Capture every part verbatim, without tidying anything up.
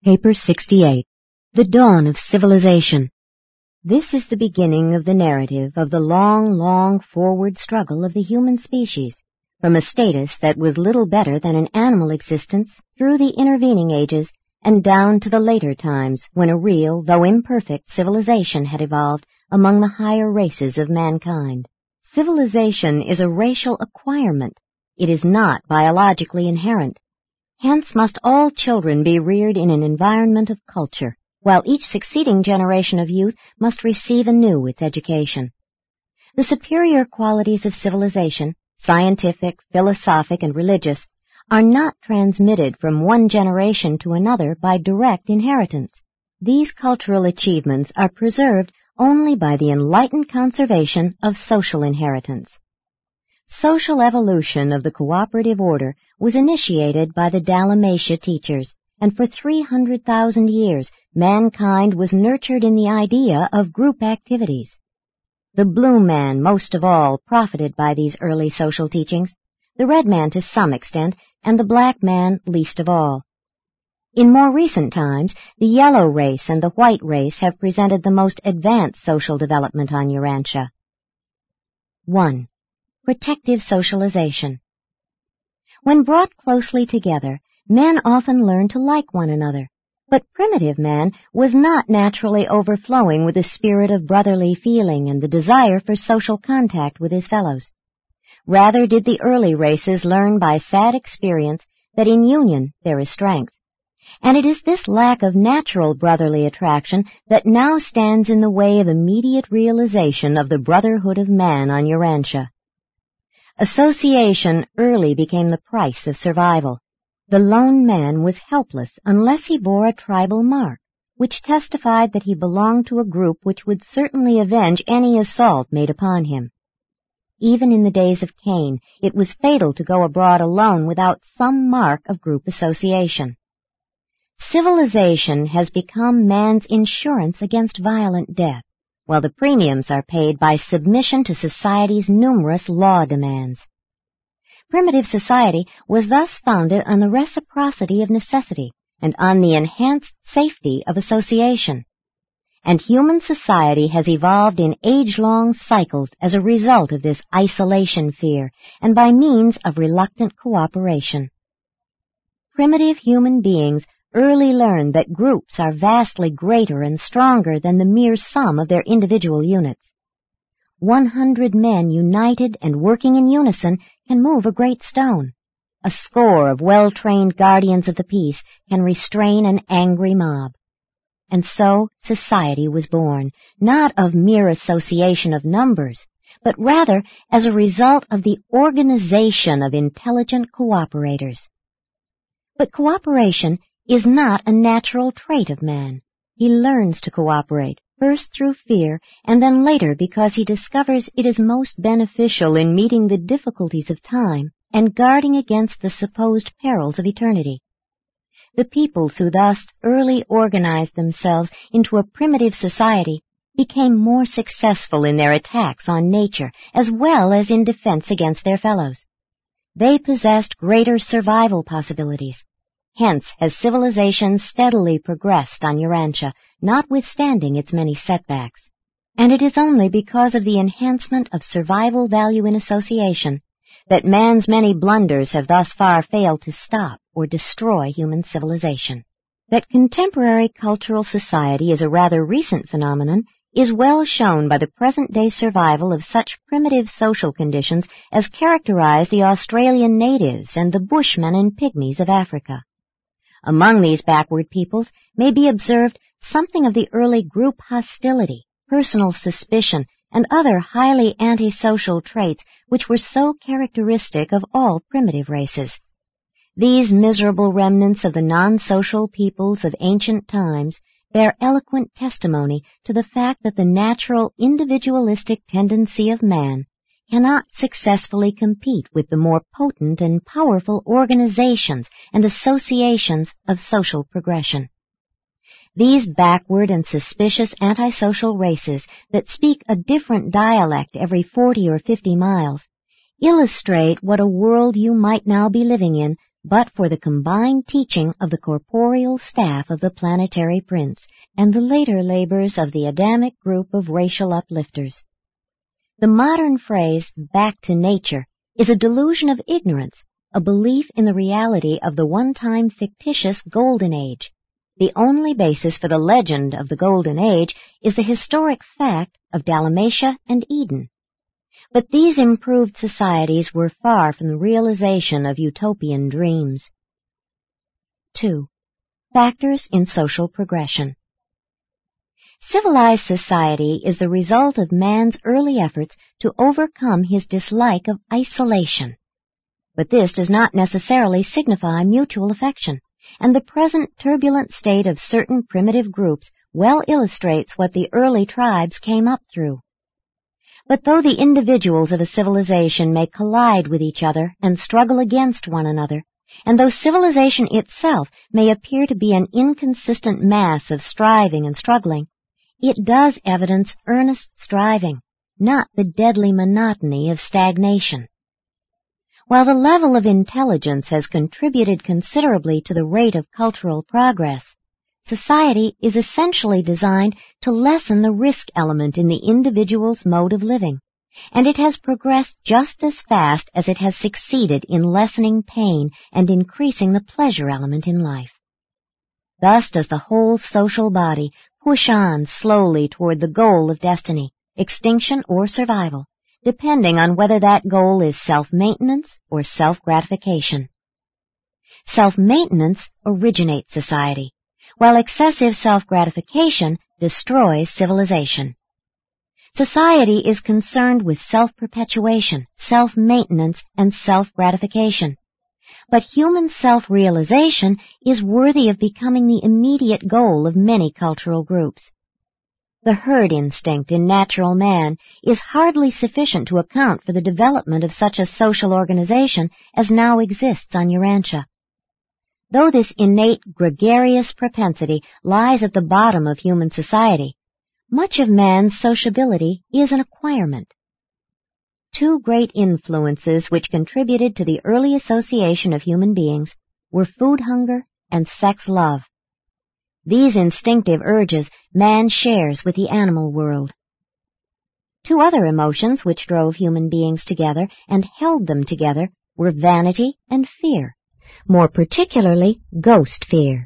Paper sixty-eight. The Dawn of Civilization. This is the beginning of the narrative of the long, long forward struggle of the human species, from a status that was little better than an animal existence through the intervening ages and down to the later times when a real, though imperfect, civilization had evolved among the higher races of mankind. Civilization is a racial acquirement. It is not biologically inherent. Hence must all children be reared in an environment of culture, while each succeeding generation of youth must receive anew its education. The superior qualities of civilization, scientific, philosophic, and religious, are not transmitted from one generation to another by direct inheritance. These cultural achievements are preserved only by the enlightened conservation of social inheritance. Social evolution of the cooperative order was initiated by the Dalmatia teachers, and for three hundred thousand years mankind was nurtured in the idea of group activities. The blue man most of all profited by these early social teachings, the red man to some extent, and the black man least of all. In more recent times, the yellow race and the white race have presented the most advanced social development on Urantia. one. Protective socialization. When brought closely together, men often learn to like one another, but primitive man was not naturally overflowing with the spirit of brotherly feeling and the desire for social contact with his fellows. Rather did the early races learn by sad experience that in union there is strength, and it is this lack of natural brotherly attraction that now stands in the way of immediate realization of the brotherhood of man on Urantia. Association early became the price of survival. The lone man was helpless unless he bore a tribal mark, which testified that he belonged to a group which would certainly avenge any assault made upon him. Even in the days of Cain, it was fatal to go abroad alone without some mark of group association. Civilization has become man's insurance against violent death, while the premiums are paid by submission to society's numerous law demands. Primitive society was thus founded on the reciprocity of necessity and on the enhanced safety of association. And human society has evolved in age-long cycles as a result of this isolation fear and by means of reluctant cooperation. Primitive human beings early learned that groups are vastly greater and stronger than the mere sum of their individual units. One hundred men united and working in unison can move a great stone. A score of well-trained guardians of the peace can restrain an angry mob. And so society was born, not of mere association of numbers, but rather as a result of the organization of intelligent cooperators. But cooperation is not a natural trait of man. He learns to cooperate, first through fear, and then later because he discovers it is most beneficial in meeting the difficulties of time and guarding against the supposed perils of eternity. The peoples who thus early organized themselves into a primitive society became more successful in their attacks on nature as well as in defense against their fellows. They possessed greater survival possibilities. Hence has civilization steadily progressed on Urantia, notwithstanding its many setbacks. And it is only because of the enhancement of survival value in association that man's many blunders have thus far failed to stop or destroy human civilization. That contemporary cultural society is a rather recent phenomenon is well shown by the present-day survival of such primitive social conditions as characterize the Australian natives and the Bushmen and Pygmies of Africa. Among these backward peoples may be observed something of the early group hostility, personal suspicion, and other highly antisocial traits which were so characteristic of all primitive races. These miserable remnants of the non-social peoples of ancient times bear eloquent testimony to the fact that the natural individualistic tendency of man cannot successfully compete with the more potent and powerful organizations and associations of social progression. These backward and suspicious antisocial races that speak a different dialect every forty or fifty miles illustrate what a world you might now be living in but for the combined teaching of the corporeal staff of the planetary prince and the later labors of the Adamic group of racial uplifters. The modern phrase, back to nature, is a delusion of ignorance, a belief in the reality of the one-time fictitious Golden Age. The only basis for the legend of the Golden Age is the historic fact of Dalmatia and Eden. But these improved societies were far from the realization of utopian dreams. Two. Factors in social progression. Civilized society is the result of man's early efforts to overcome his dislike of isolation. But this does not necessarily signify mutual affection, and the present turbulent state of certain primitive groups well illustrates what the early tribes came up through. But though the individuals of a civilization may collide with each other and struggle against one another, and though civilization itself may appear to be an inconsistent mass of striving and struggling, it does evidence earnest striving, not the deadly monotony of stagnation. While the level of intelligence has contributed considerably to the rate of cultural progress, society is essentially designed to lessen the risk element in the individual's mode of living, and it has progressed just as fast as it has succeeded in lessening pain and increasing the pleasure element in life. Thus does the whole social body push on slowly toward the goal of destiny, extinction or survival, depending on whether that goal is self-maintenance or self-gratification. Self-maintenance originates society, while excessive self-gratification destroys civilization. Society is concerned with self-perpetuation, self-maintenance, and self-gratification. But human self-realization is worthy of becoming the immediate goal of many cultural groups. The herd instinct in natural man is hardly sufficient to account for the development of such a social organization as now exists on Urantia. Though this innate gregarious propensity lies at the bottom of human society, much of man's sociability is an acquirement. Two great influences which contributed to the early association of human beings were food hunger and sex love. These instinctive urges man shares with the animal world. Two other emotions which drove human beings together and held them together were vanity and fear, more particularly ghost fear.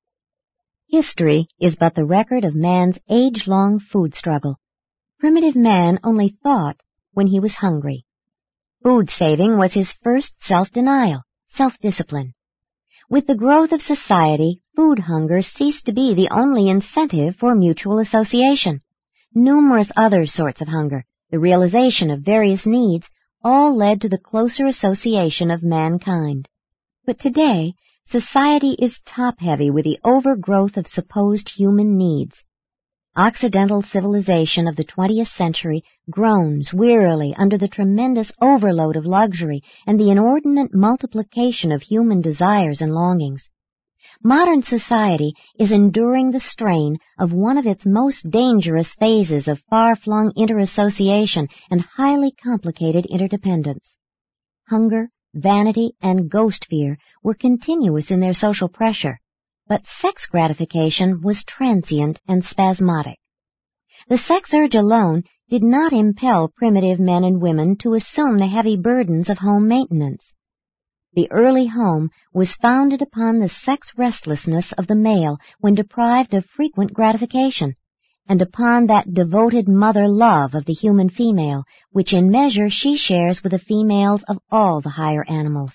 History is but the record of man's age-long food struggle. Primitive man only thought when he was hungry. Food saving was his first self-denial, self-discipline. With the growth of society, food hunger ceased to be the only incentive for mutual association. Numerous other sorts of hunger, the realization of various needs, all led to the closer association of mankind. But today, society is top-heavy with the overgrowth of supposed human needs. Occidental civilization of the twentieth century groans wearily under the tremendous overload of luxury and the inordinate multiplication of human desires and longings. Modern society is enduring the strain of one of its most dangerous phases of far-flung interassociation and highly complicated interdependence. Hunger, vanity, and ghost fear were continuous in their social pressure, but sex gratification was transient and spasmodic. The sex urge alone did not impel primitive men and women to assume the heavy burdens of home maintenance. The early home was founded upon the sex restlessness of the male when deprived of frequent gratification, and upon that devoted mother love of the human female, which in measure she shares with the females of all the higher animals.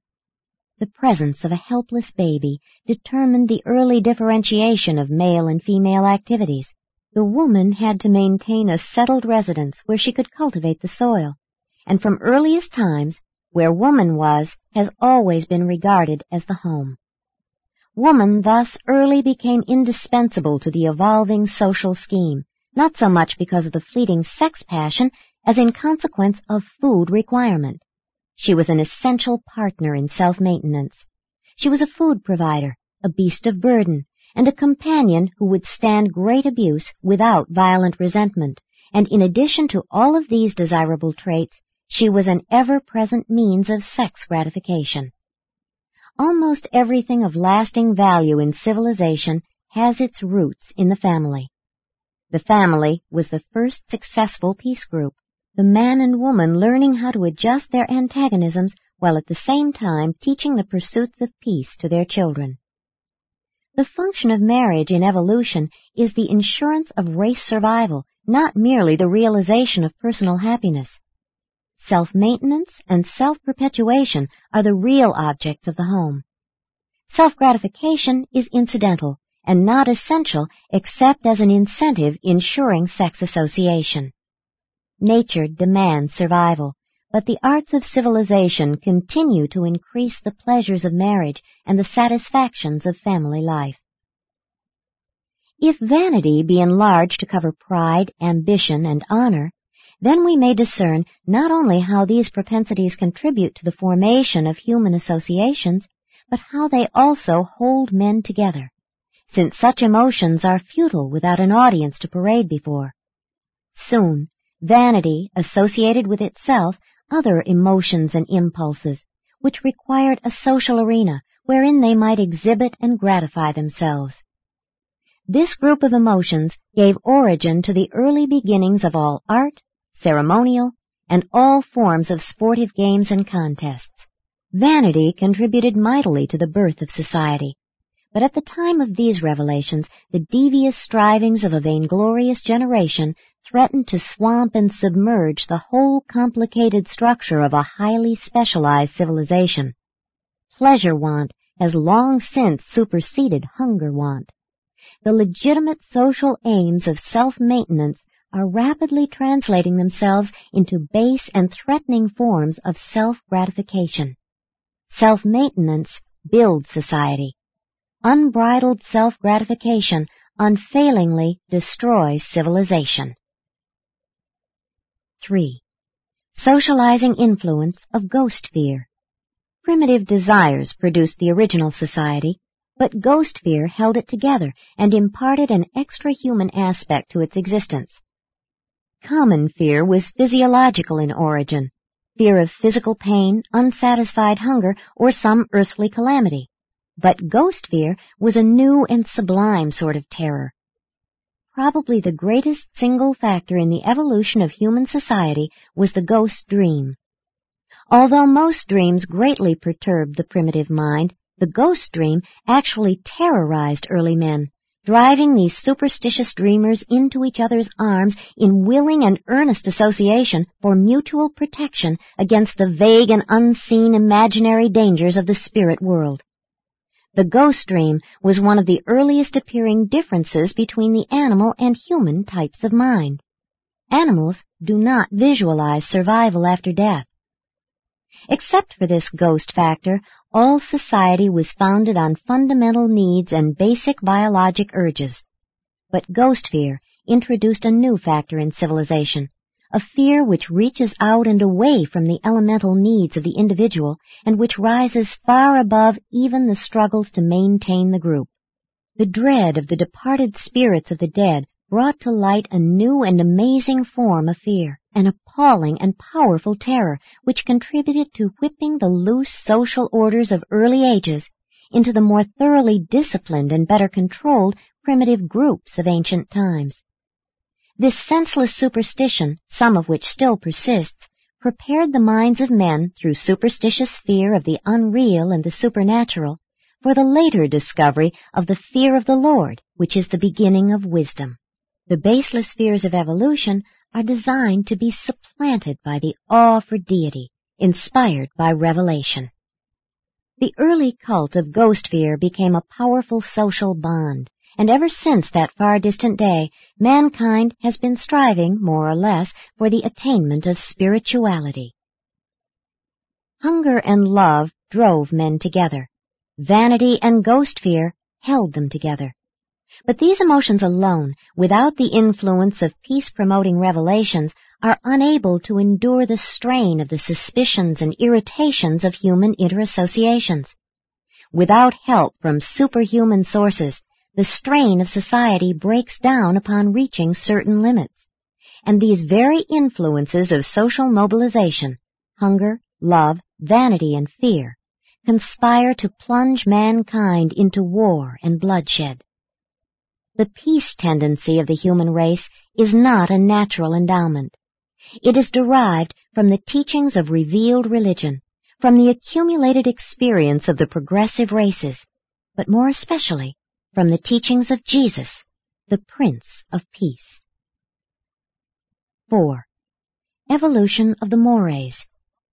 The presence of a helpless baby determined the early differentiation of male and female activities. The woman had to maintain a settled residence where she could cultivate the soil, and from earliest times, where woman was has always been regarded as the home. Woman thus early became indispensable to the evolving social scheme, not so much because of the fleeting sex passion as in consequence of food requirement. She was an essential partner in self-maintenance. She was a food provider, a beast of burden, and a companion who would stand great abuse without violent resentment, and in addition to all of these desirable traits, she was an ever-present means of sex gratification. almost everything of lasting value in civilization has its roots in the family. The family was the first successful peace group, the man and woman learning how to adjust their antagonisms while at the same time teaching the pursuits of peace to their children. The function of marriage in evolution is the insurance of race survival, not merely the realization of personal happiness. Self-maintenance and self-perpetuation are the real objects of the home. Self-gratification is incidental and not essential except as an incentive ensuring sex association. Nature demands survival, but the arts of civilization continue to increase the pleasures of marriage and the satisfactions of family life. If vanity be enlarged to cover pride, ambition, and honor, then we may discern not only how these propensities contribute to the formation of human associations, but how they also hold men together, since such emotions are futile without an audience to parade before. Soon, vanity associated with itself other emotions and impulses, which required a social arena wherein they might exhibit and gratify themselves. This group of emotions gave origin to the early beginnings of all art, ceremonial, and all forms of sportive games and contests. Vanity contributed mightily to the birth of society, but at the time of these revelations, the devious strivings of a vainglorious generation threatened to swamp and submerge the whole complicated structure of a highly specialized civilization. Pleasure want has long since superseded hunger want. The legitimate social aims of self-maintenance are rapidly translating themselves into base and threatening forms of self-gratification. Self-maintenance builds society. Unbridled self-gratification unfailingly destroys civilization. three. Socializing influence of ghost fear. Primitive desires produced the original society, but ghost fear held it together and imparted an extra-human aspect to its existence. Common fear was physiological in origin, fear of physical pain, unsatisfied hunger, or some earthly calamity. But ghost fear was a new and sublime sort of terror. Probably the greatest single factor in the evolution of human society was the ghost dream. Although most dreams greatly perturbed the primitive mind, the ghost dream actually terrorized early men, driving these superstitious dreamers into each other's arms in willing and earnest association for mutual protection against the vague and unseen imaginary dangers of the spirit world. The ghost dream was one of the earliest appearing differences between the animal and human types of mind. Animals do not visualize survival after death. Except for this ghost factor, all society was founded on fundamental needs and basic biologic urges. But ghost fear introduced a new factor in civilization, a fear which reaches out and away from the elemental needs of the individual and which rises far above even the struggles to maintain the group. The dread of the departed spirits of the dead brought to light a new and amazing form of fear, an appalling and powerful terror which contributed to whipping the loose social orders of early ages into the more thoroughly disciplined and better controlled primitive groups of ancient times. This senseless superstition, some of which still persists, prepared the minds of men through superstitious fear of the unreal and the supernatural for the later discovery of the fear of the Lord, which is the beginning of wisdom. The baseless fears of evolution are designed to be supplanted by the awe for deity, inspired by revelation. The early cult of ghost fear became a powerful social bond, and ever since that far distant day, mankind has been striving, more or less, for the attainment of spirituality. Hunger and love drove men together. Vanity and ghost fear held them together. But these emotions alone, without the influence of peace-promoting revelations, are unable to endure the strain of the suspicions and irritations of human interassociations. Without help from superhuman sources, the strain of society breaks down upon reaching certain limits, and these very influences of social mobilization, hunger, love, vanity, and fear, conspire to plunge mankind into war and bloodshed. The peace tendency of the human race is not a natural endowment. It is derived from the teachings of revealed religion, from the accumulated experience of the progressive races, but more especially from the teachings of Jesus, the Prince of Peace. Four. Evolution of the mores.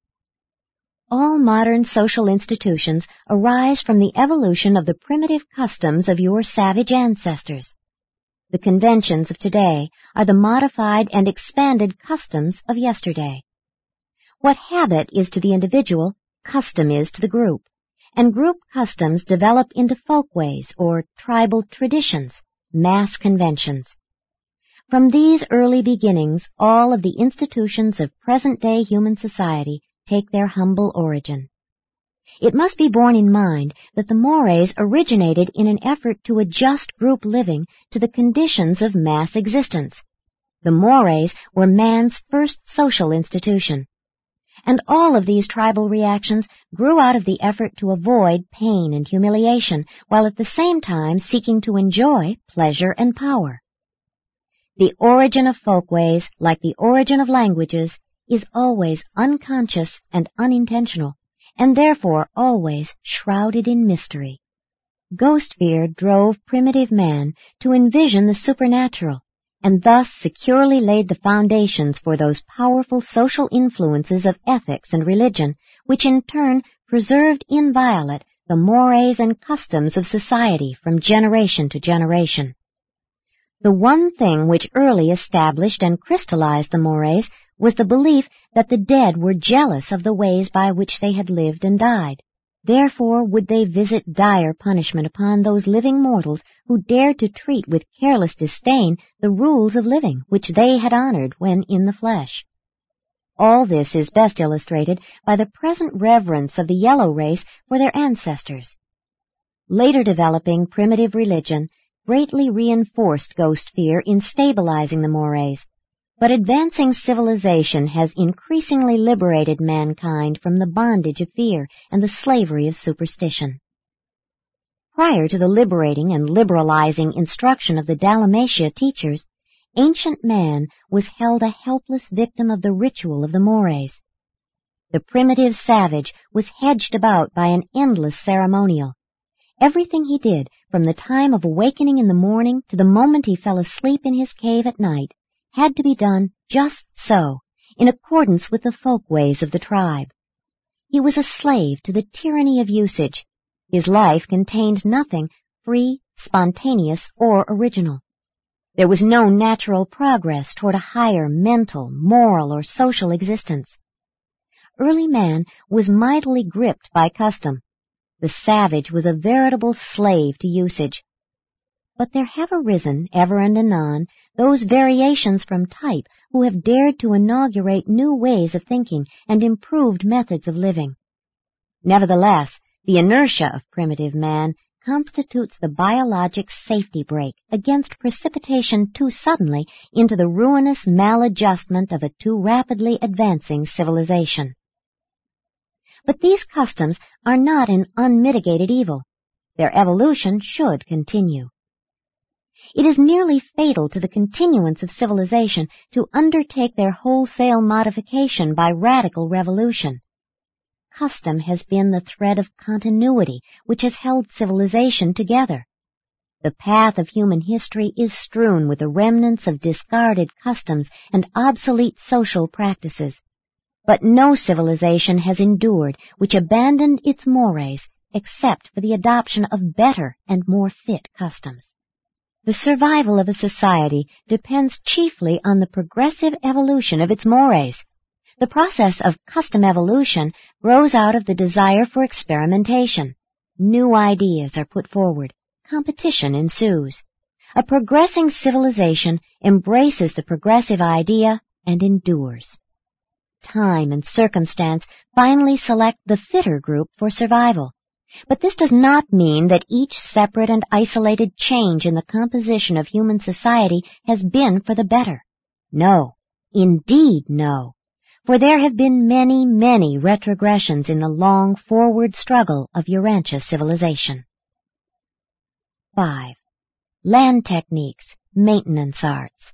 All modern social institutions arise from the evolution of the primitive customs of your savage ancestors. The conventions of today are the modified and expanded customs of yesterday. What habit is to the individual, custom is to the group, and group customs develop into folkways or tribal traditions, mass conventions. From these early beginnings, all of the institutions of present-day human society take their humble origin. It must be borne in mind that the mores originated in an effort to adjust group living to the conditions of mass existence. The mores were man's first social institution. And all of these tribal reactions grew out of the effort to avoid pain and humiliation, while at the same time seeking to enjoy pleasure and power. The origin of folkways, like the origin of languages, is always unconscious and unintentional, and therefore always shrouded in mystery. Ghost fear drove primitive man to envision the supernatural, and thus securely laid the foundations for those powerful social influences of ethics and religion, which in turn preserved inviolate the mores and customs of society from generation to generation. The one thing which early established and crystallized the mores was the belief that the dead were jealous of the ways by which they had lived and died. Therefore would they visit dire punishment upon those living mortals who dared to treat with careless disdain the rules of living which they had honored when in the flesh. All this is best illustrated by the present reverence of the yellow race for their ancestors. Later developing primitive religion greatly reinforced ghost fear in stabilizing the mores, but advancing civilization has increasingly liberated mankind from the bondage of fear and the slavery of superstition. Prior to the liberating and liberalizing instruction of the Dalmatia teachers, ancient man was held a helpless victim of the ritual of the mores. The primitive savage was hedged about by an endless ceremonial. Everything he did, from the time of awakening in the morning to the moment he fell asleep in his cave at night, had to be done just so, in accordance with the folkways of the tribe. He was a slave to the tyranny of usage. His life contained nothing free, spontaneous, or original. There was no natural progress toward a higher mental, moral, or social existence. Early man was mightily gripped by custom. The savage was a veritable slave to usage. But there have arisen, ever and anon, those variations from type who have dared to inaugurate new ways of thinking and improved methods of living. Nevertheless, the inertia of primitive man constitutes the biologic safety brake against precipitation too suddenly into the ruinous maladjustment of a too rapidly advancing civilization. But these customs are not an unmitigated evil. Their evolution should continue. It is nearly fatal to the continuance of civilization to undertake their wholesale modification by radical revolution. Custom has been the thread of continuity which has held civilization together. The path of human history is strewn with the remnants of discarded customs and obsolete social practices. But no civilization has endured which abandoned its mores except for the adoption of better and more fit customs. The survival of a society depends chiefly on the progressive evolution of its mores. The process of custom evolution grows out of the desire for experimentation. New ideas are put forward. Competition ensues. A progressing civilization embraces the progressive idea and endures. Time and circumstance finally select the fitter group for survival. But this does not mean that each separate and isolated change in the composition of human society has been for the better. No, indeed no. for there have been many, many retrogressions in the long forward struggle of Urantia civilization. five. Land techniques, maintenance arts.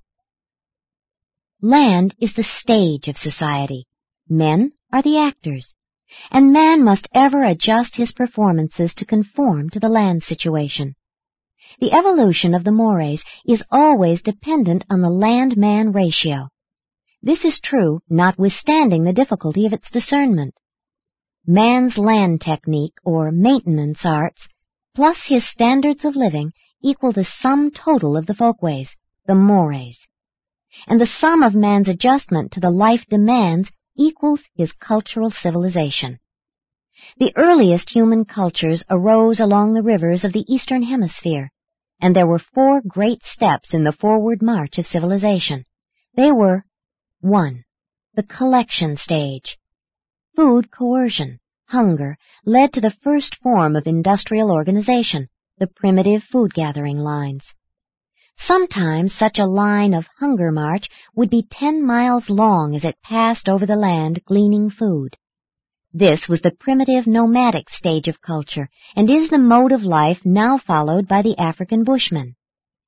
Land is the stage of society. Men are the actors, and man must ever adjust his performances to conform to the land situation. The evolution of the mores is always dependent on the land-man ratio. This is true notwithstanding the difficulty of its discernment. Man's land technique, or maintenance arts, plus his standards of living equal the sum total of the folkways, the mores. And the sum of man's adjustment to the life demands equals his cultural civilization. The earliest human cultures arose along the rivers of the Eastern Hemisphere, and there were four great steps in the forward march of civilization. They were: one. The collection stage. Food coercion, hunger, led to the first form of industrial organization, the primitive food-gathering lines. Sometimes such a line of hunger march would be ten miles long as it passed over the land gleaning food. This was the primitive nomadic stage of culture, and is the mode of life now followed by the African bushman.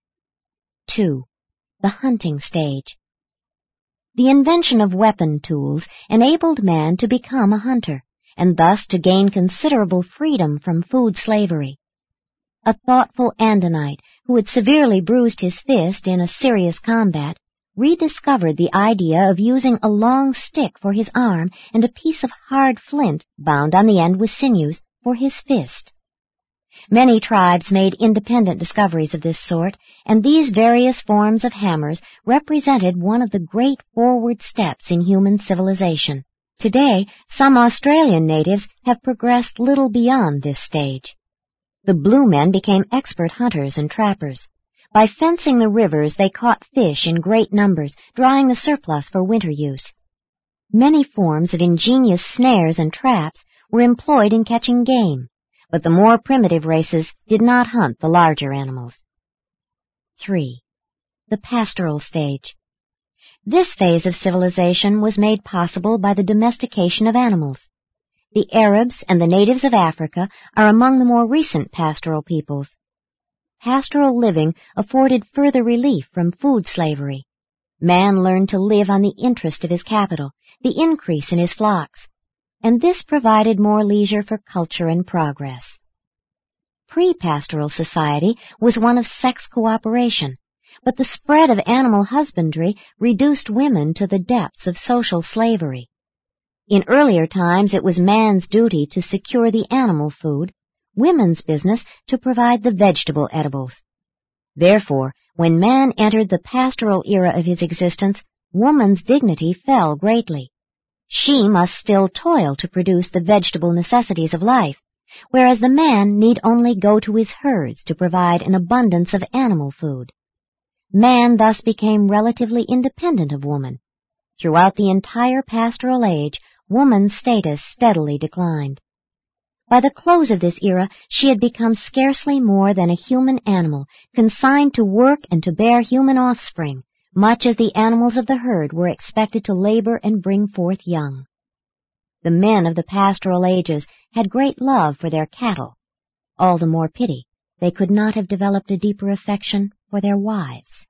two. The hunting stage. The invention of weapon tools enabled man to become a hunter, and thus to gain considerable freedom from food slavery. A thoughtful Andonite, who had severely bruised his fist in a serious combat, rediscovered the idea of using a long stick for his arm and a piece of hard flint, bound on the end with sinews, for his fist. Many tribes made independent discoveries of this sort, and these various forms of hammers represented one of the great forward steps in human civilization. Today, some Australian natives have progressed little beyond this stage. The blue men became expert hunters and trappers. By fencing the rivers, they caught fish in great numbers, drying the surplus for winter use. Many forms of ingenious snares and traps were employed in catching game, but the more primitive races did not hunt the larger animals. three. The pastoral stage. This phase of civilization was made possible by the domestication of animals. The Arabs and the natives of Africa are among the more recent pastoral peoples. Pastoral living afforded further relief from food slavery. Man learned to live on the interest of his capital, the increase in his flocks, and this provided more leisure for culture and progress. Pre-pastoral society was one of sex cooperation, but the spread of animal husbandry reduced women to the depths of social slavery. In earlier times it was man's duty to secure the animal food, women's business to provide the vegetable edibles. Therefore, when man entered the pastoral era of his existence, woman's dignity fell greatly. She must still toil to produce the vegetable necessities of life, whereas the man need only go to his herds to provide an abundance of animal food. Man thus became relatively independent of woman. Throughout the entire pastoral age, woman's status steadily declined. By the close of this era, she had become scarcely more than a human animal, consigned to work and to bear human offspring, much as the animals of the herd were expected to labor and bring forth young. The men of the pastoral ages had great love for their cattle. All the more pity they could not have developed a deeper affection for their wives.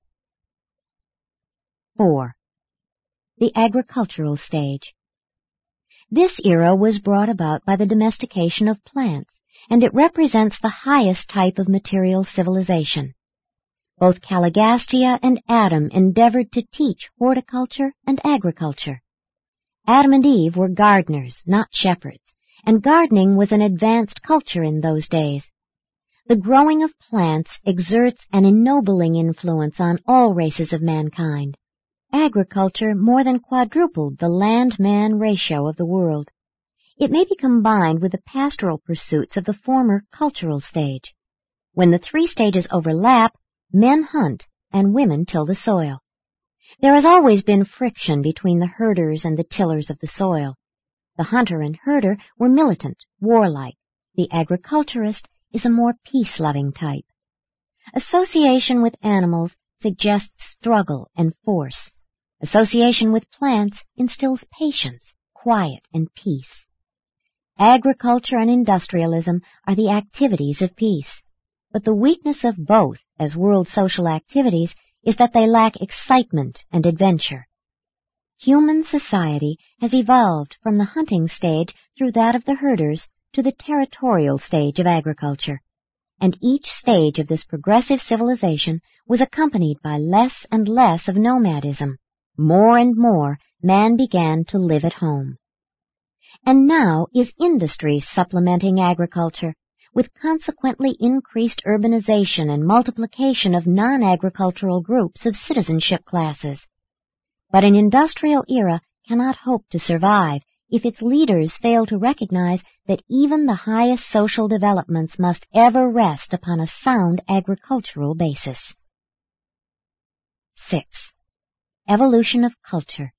four. The agricultural stage. This era was brought about by the domestication of plants, and it represents the highest type of material civilization. Both Caligastia and Adam endeavored to teach horticulture and agriculture. Adam and Eve were gardeners, not shepherds, and gardening was an advanced culture in those days. The growing of plants exerts an ennobling influence on all races of mankind. Agriculture more than quadrupled the land-man ratio of the world. It may be combined with the pastoral pursuits of the former cultural stage. When the three stages overlap, men hunt and women till the soil. There has always been friction between the herders and the tillers of the soil. The hunter and herder were militant, warlike. The agriculturist is a more peace-loving type. Association with animals suggests struggle and force. Association with plants instills patience, quiet, and peace. Agriculture and industrialism are the activities of peace, but the weakness of both as world social activities is that they lack excitement and adventure. Human society has evolved from the hunting stage through that of the herders to the territorial stage of agriculture, and each stage of this progressive civilization was accompanied by less and less of nomadism. More and more, man began to live at home. And now is industry supplementing agriculture, with consequently increased urbanization and multiplication of non-agricultural groups of citizenship classes. But an industrial era cannot hope to survive if its leaders fail to recognize that even the highest social developments must ever rest upon a sound agricultural basis. Six. Evolution of culture.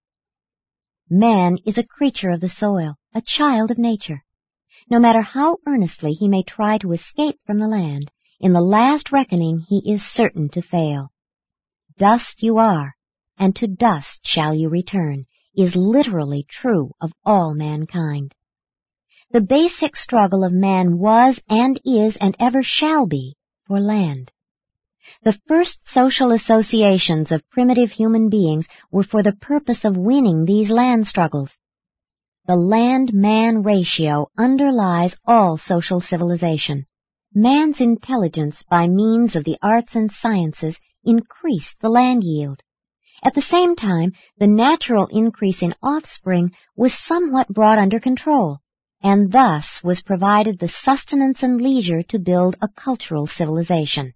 Man is a creature of the soil, a child of nature. No matter how earnestly he may try to escape from the land, in the last reckoning he is certain to fail. Dust you are, and to dust shall you return, is literally true of all mankind. The basic struggle of man was and is and ever shall be for land. The first social associations of primitive human beings were for the purpose of winning these land struggles. The land-man ratio underlies all social civilization. Man's intelligence by means of the arts and sciences increased the land yield. At the same time, the natural increase in offspring was somewhat brought under control, and thus was provided the sustenance and leisure to build a cultural civilization.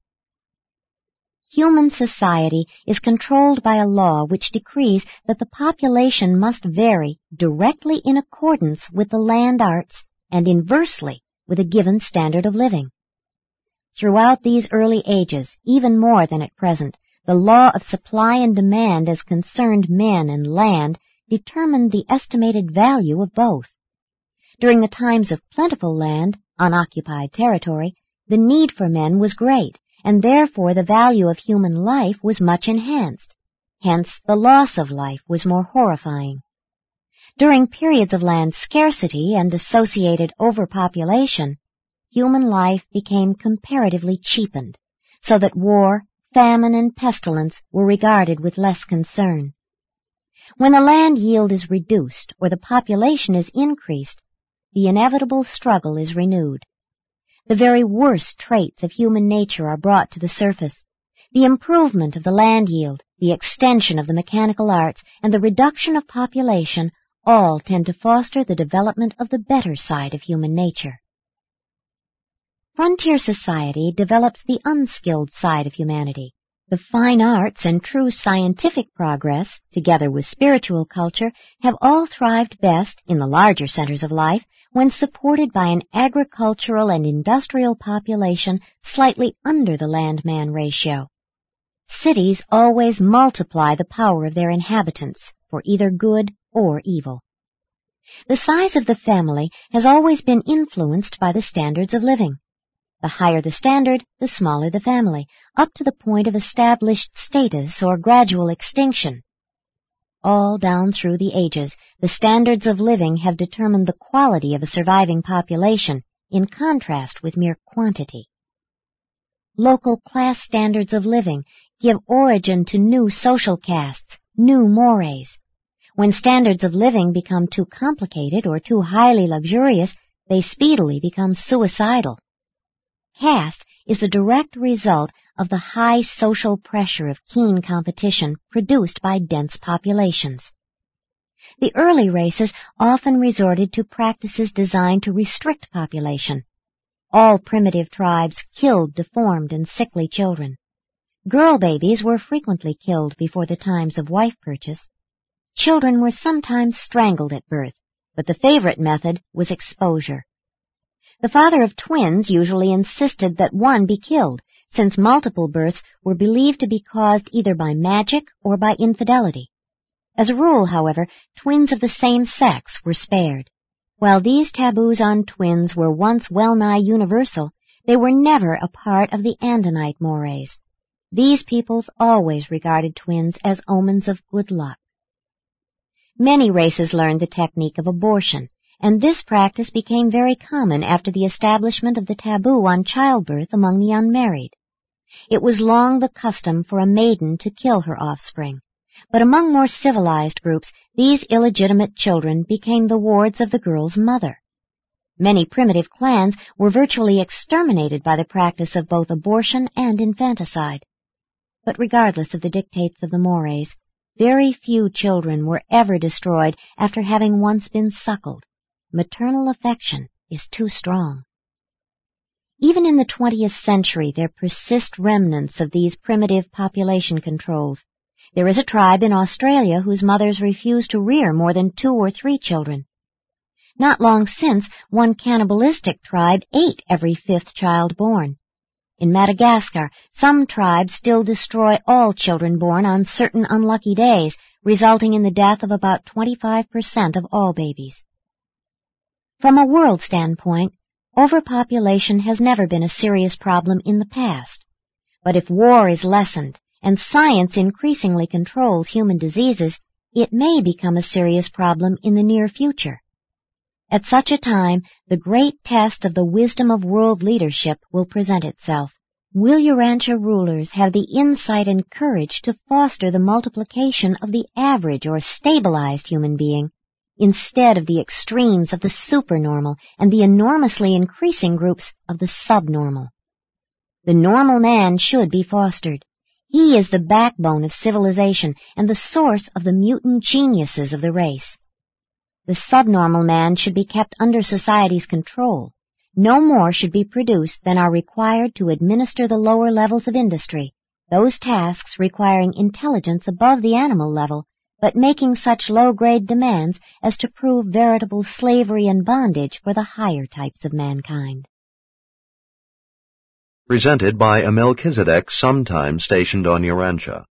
Human society is controlled by a law which decrees that the population must vary directly in accordance with the land arts and inversely with a given standard of living. Throughout these early ages, even more than at present, the law of supply and demand as concerned men and land determined the estimated value of both. During the times of plentiful land, unoccupied territory, the need for men was great, and therefore the value of human life was much enhanced. Hence, the loss of life was more horrifying. During periods of land scarcity and associated overpopulation, human life became comparatively cheapened, so that war, famine, and pestilence were regarded with less concern. When the land yield is reduced or the population is increased, the inevitable struggle is renewed. The very worst traits of human nature are brought to the surface. The improvement of the land yield, the extension of the mechanical arts, and the reduction of population all tend to foster the development of the better side of human nature. Frontier society develops the unskilled side of humanity. The fine arts and true scientific progress, together with spiritual culture, have all thrived best in the larger centers of life when supported by an agricultural and industrial population slightly under the land-man ratio. Cities always multiply the power of their inhabitants for either good or evil. The size of the family has always been influenced by the standards of living. The higher the standard, the smaller the family, up to the point of established status or gradual extinction. All down through the ages, the standards of living have determined the quality of a surviving population, in contrast with mere quantity. Local class standards of living give origin to new social castes, new mores. When standards of living become too complicated or too highly luxurious, they speedily become suicidal. Caste is the direct result of the high social pressure of keen competition produced by dense populations. The early races often resorted to practices designed to restrict population. All primitive tribes killed deformed and sickly children. Girl babies were frequently killed before the times of wife purchase. Children were sometimes strangled at birth, but the favorite method was exposure. The father of twins usually insisted that one be killed, since multiple births were believed to be caused either by magic or by infidelity. As a rule, however, twins of the same sex were spared. While these taboos on twins were once well-nigh universal, they were never a part of the Andinite mores. These peoples always regarded twins as omens of good luck. Many races learned the technique of abortion, and this practice became very common after the establishment of the taboo on childbirth among the unmarried. It was long the custom for a maiden to kill her offspring, but among more civilized groups, these illegitimate children became the wards of the girl's mother. Many primitive clans were virtually exterminated by the practice of both abortion and infanticide. But regardless of the dictates of the mores, very few children were ever destroyed after having once been suckled. Maternal affection is too strong. Even in the twentieth century, there persist remnants of these primitive population controls. There is a tribe in Australia whose mothers refuse to rear more than two or three children. Not long since, one cannibalistic tribe ate every fifth child born. In Madagascar, some tribes still destroy all children born on certain unlucky days, resulting in the death of about twenty-five percent of all babies. From a world standpoint, overpopulation has never been a serious problem in the past. But if war is lessened and science increasingly controls human diseases, it may become a serious problem in the near future. At such a time, the great test of the wisdom of world leadership will present itself. Will Urantia rulers have the insight and courage to foster the multiplication of the average or stabilized human being, instead of the extremes of the supernormal and the enormously increasing groups of the subnormal? The normal man should be fostered. He is the backbone of civilization and the source of the mutant geniuses of the race. The subnormal man should be kept under society's control. No more should be produced than are required to administer the lower levels of industry, those tasks requiring intelligence above the animal level, but making such low-grade demands as to prove veritable slavery and bondage for the higher types of mankind. Presented by a Melchizedek sometime stationed on Urantia.